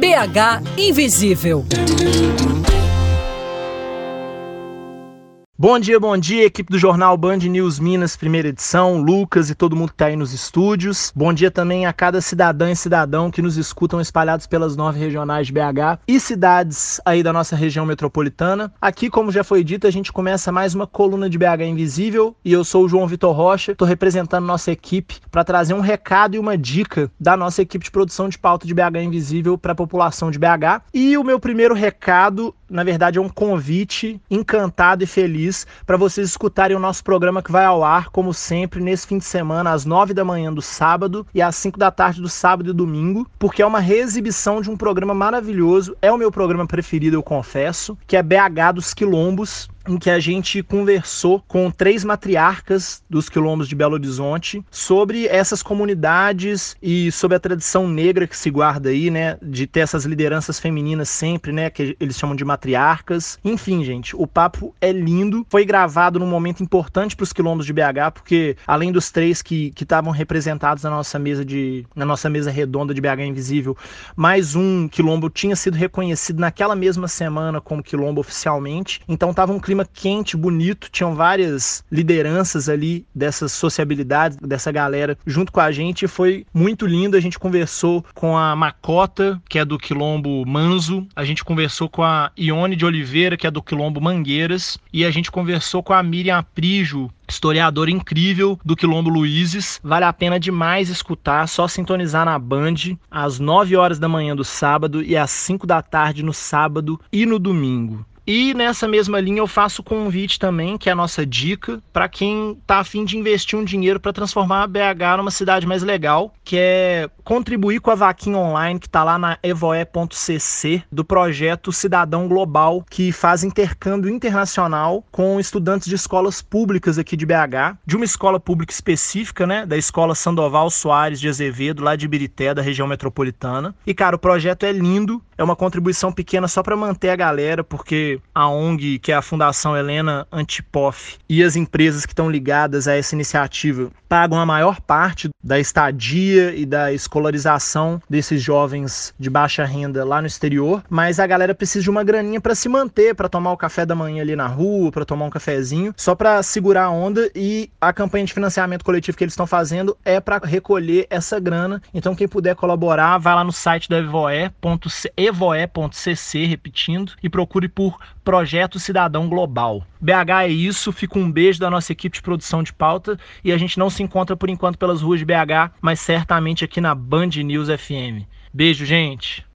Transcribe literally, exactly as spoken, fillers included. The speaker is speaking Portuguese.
B H Invisível. Bom dia, bom dia, equipe do Jornal Band News Minas, primeira edição, Lucas e todo mundo que está aí nos estúdios. Bom dia também a cada cidadã e cidadão que nos escutam espalhados pelas nove regionais de B H e cidades aí da nossa região metropolitana. Aqui, como já foi dito, a gente começa mais uma coluna de B H Invisível e eu sou o João Vitor Rocha, estou representando nossa equipe para trazer um recado e uma dica da nossa equipe de produção de pauta de B H Invisível para a população de B H. E o meu primeiro recado, na verdade, é um convite encantado e feliz para vocês escutarem o nosso programa que vai ao ar, como sempre, nesse fim de semana, às nove da manhã do sábado e às cinco da tarde do sábado e domingo, porque é uma reexibição de um programa maravilhoso, é o meu programa preferido, eu confesso, que é B H dos Quilombos, em que a gente conversou com três matriarcas dos quilombos de Belo Horizonte sobre essas comunidades e sobre a tradição negra que se guarda aí, né, de ter essas lideranças femininas sempre, né, que eles chamam de matriarcas. Enfim, gente, o papo é lindo, foi gravado num momento importante para os quilombos de B H, porque além dos três que que estavam representados na nossa mesa de na nossa mesa redonda de B H Invisível, mais um quilombo tinha sido reconhecido naquela mesma semana como quilombo oficialmente, então tava um clima quente, bonito, tinham várias lideranças ali dessas sociabilidades, dessa galera junto com a gente, e foi muito lindo. A gente conversou com a Macota, que é do quilombo Manzo, a gente conversou com a Ione de Oliveira, que é do quilombo Mangueiras, e a gente conversou com a Miriam Aprijo, historiadora incrível do quilombo Luizes. Vale a pena demais escutar, só sintonizar na Band às nove horas da manhã do sábado e às cinco da tarde no sábado e no domingo. E nessa mesma linha eu faço convite também, que é a nossa dica, para quem está a fim de investir um dinheiro para transformar a B H numa cidade mais legal, que é contribuir com a vaquinha online que está lá na evoe ponto c c do projeto Cidadão Global, que faz intercâmbio internacional com estudantes de escolas públicas aqui de B H, de uma escola pública específica, né, da Escola Sandoval Soares de Azevedo, lá de Ibirité, da região metropolitana. E, cara, o projeto é lindo, é uma contribuição pequena só para manter a galera, porque a O N G, que é a Fundação Helena Antipoff, e as empresas que estão ligadas a essa iniciativa pagam a maior parte da estadia e da escolarização desses jovens de baixa renda lá no exterior, mas a galera precisa de uma graninha para se manter, para tomar o café da manhã ali na rua, para tomar um cafezinho, só para segurar a onda, e a campanha de financiamento coletivo que eles estão fazendo é para recolher essa grana. Então quem puder colaborar, vai lá no site da evoe ponto c c, repetindo, e procure por Projeto Cidadão Global. B H é isso, fica um beijo da nossa equipe de produção de pauta, e a gente não se encontra por enquanto pelas ruas de B H, mas certamente aqui na Band News F M. Beijo, gente!